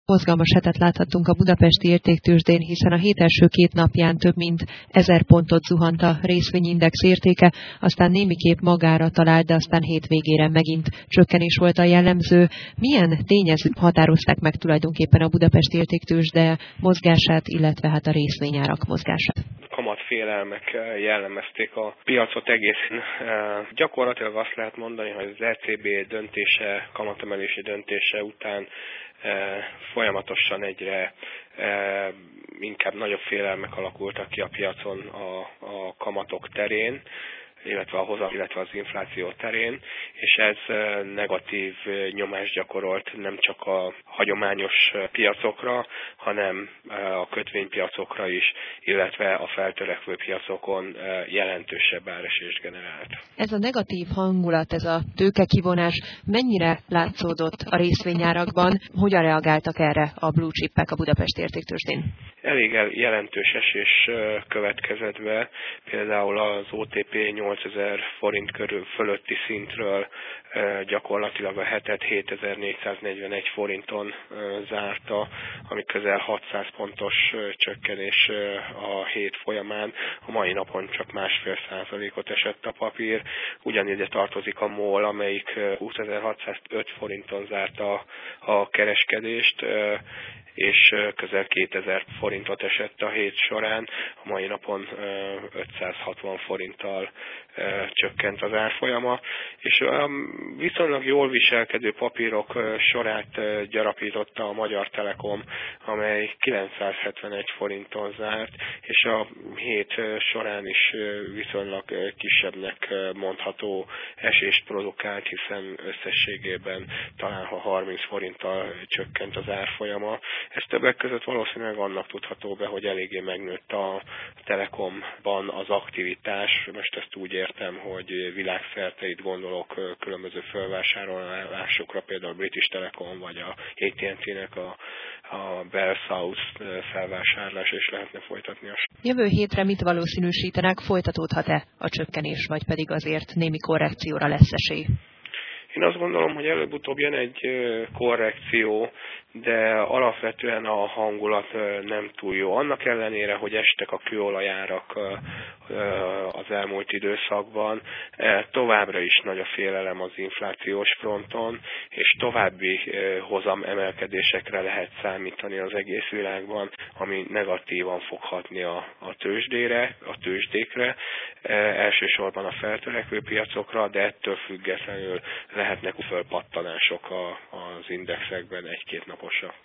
Mozgalmas hetet láthattunk a budapesti értéktőzsdén, hiszen a hét első 2 napján több mint 1000 pontot zuhant a részvényindex értéke, aztán némiképp magára talált, de aztán hétvégére megint csökkenés volt a jellemző. Milyen tényezők határozták meg tulajdonképpen a budapesti értéktőzsde mozgását, illetve hát a részvényárak mozgását? Kamatfélelmek jellemezték a piacot egészen. Gyakorlatilag azt lehet mondani, hogy az ECB döntése, kamatemelési döntése után folyamatosan egyre inkább nagyobb félelmek alakultak ki a piacon a kamatok terén, illetve a hozam, illetve az infláció terén, és ez negatív nyomást gyakorolt nem csak a hagyományos piacokra, hanem a kötvénypiacokra is, illetve a feltörekvő piacokon jelentősebb áresést generált. Ez a negatív hangulat, ez a tőkekivonás mennyire látszódott a részvényárakban? Hogyan reagáltak erre a blue chipek a Budapesti értéktőzsdén? Elég jelentős esés következett be, például az OTP 8000 forint körül fölötti szintről gyakorlatilag a hetet 7441 forinton zárta, ami közel 600 pontos csökkenés a hét folyamán. A mai napon csak 1,5%-ot esett a papír. Ugyanígy tartozik a MOL, amelyik 20.605 forinton zárta a kereskedést, és közel 2000 forintot esett a hét során, a mai napon 560 forinttal csökkent az árfolyama, és viszonylag jól viselkedő papírok sorát gyarapította a Magyar Telekom, amely 971 forinton zárt, és a hét során is viszonylag kisebbnek mondható esést produkált, hiszen összességében talán 30 forinttal csökkent az árfolyama. Ez többek között valószínűleg annak tudható be, hogy eléggé megnőtt a Telekomban az aktivitás. Most ezt úgy értem, hogy világszerte itt gondolok különböző felvásárlásokra, például a British Telecom vagy a AT&T-nek a Bell South felvásárlás, és lehetne folytatni a... Jövő hétre mit valószínűsítenek, folytatódhat-e a csökkenés, vagy pedig azért némi korrekcióra lesz esély? Én azt gondolom, hogy előbb-utóbb jön egy korrekció, de alapvetően a hangulat nem túl jó. Annak ellenére, hogy estek a kőolajárak az elmúlt időszakban, továbbra is nagy a félelem az inflációs fronton, és további hozam emelkedésekre lehet számítani az egész világban, ami negatívan fog hatni a tőzsdékre, elsősorban a feltörekvő piacokra, de ettől függetlenül lehetnek fölpattanások az indexekben 1-2 naposra.